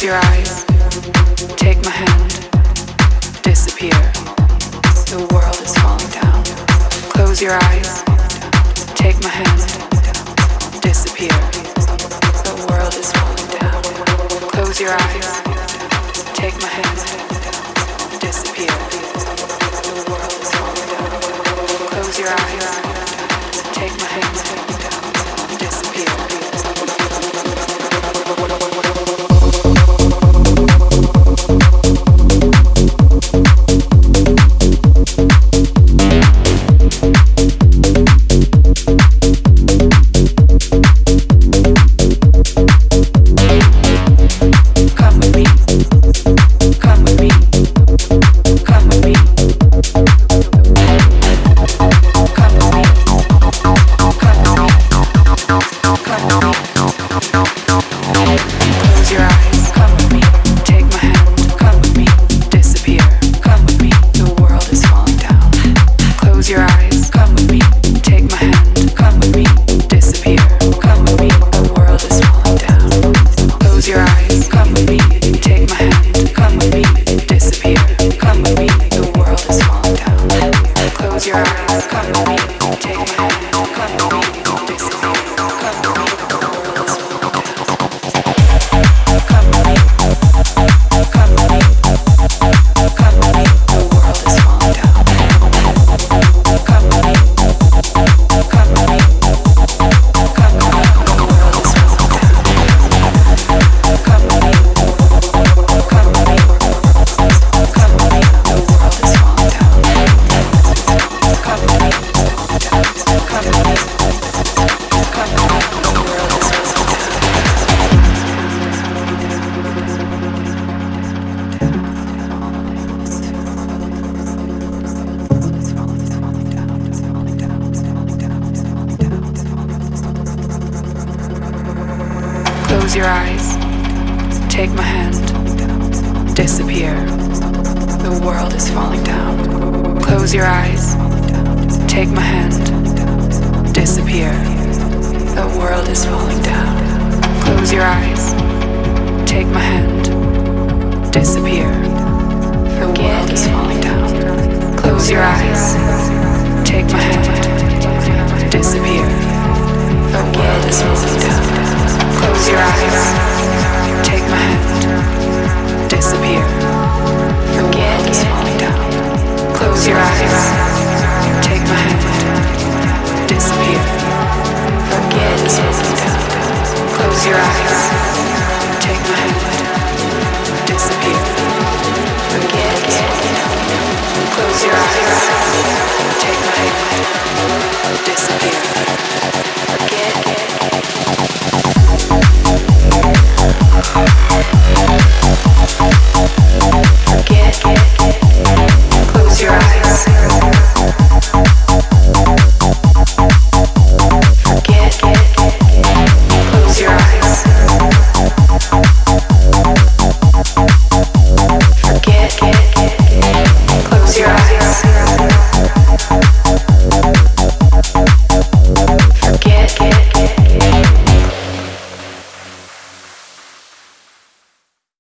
Close your eyes, take my hand, disappear. The world is falling down. Close your eyes, take my hand, disappear. The world is falling down. Close your eyes, take my hand, disappear. The world is falling down. Close your eyes, take my hand, disappear. Close your eyes, take my hand, disappear. The world is falling down. Close your eyes, take my hand, disappear. The world is falling down. Close your eyes, take my hand, disappear. The world is falling down. Close your eyes, take my hand, disappear. The world is falling down. Close your eyes.